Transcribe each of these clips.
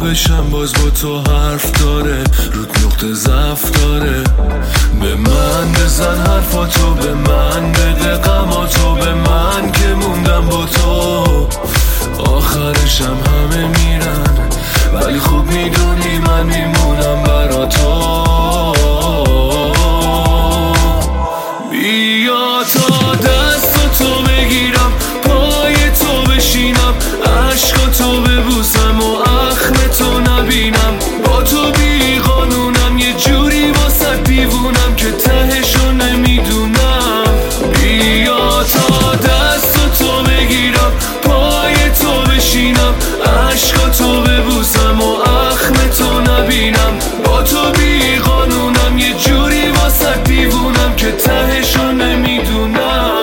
بشم باز با تو حرف داره، رود نقطه ضعف داره. به من بزن حرفاتو، به من بده غماتو، به من که موندم با تو. آخرشم همه میرن ولی خوب میدونی من میمونم برا تو. بیا تا دست تو بگیرم، پای تو بشینم، عشقاتو ببوسم و اخم تو نبینم. با تو بی قانونم، یه جوری واسه دیوونم که تهشو نمیدونم. بیا تا دست تو بگیرم، پای تو بشینم، عشقاتو ببوسم و اخم تو نبینم. با تو بی قانونم، یه جوری واسه دیوونم که تهشو نمیدونم.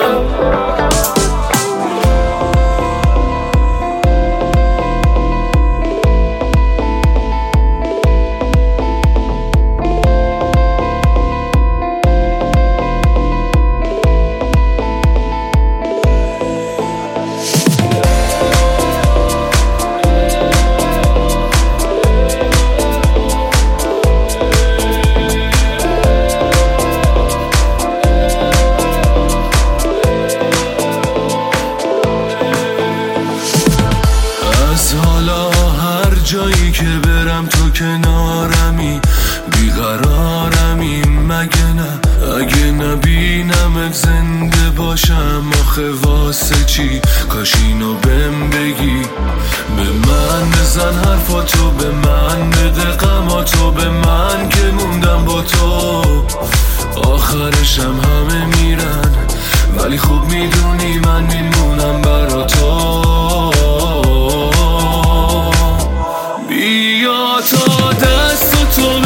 حالا هر جایی که برم تو کنارمی، بیقرارمی. مگه نه اگه نبینمت زنده باشم، آخه واسه چی؟ کاش اینو بهم بگی. به من بزن حرفاتو، به من بده غماتو، به من که موندم با تو. آخرشم همه میرن ولی خوب میدونی من میمونم برا تو. بیا تا دست تو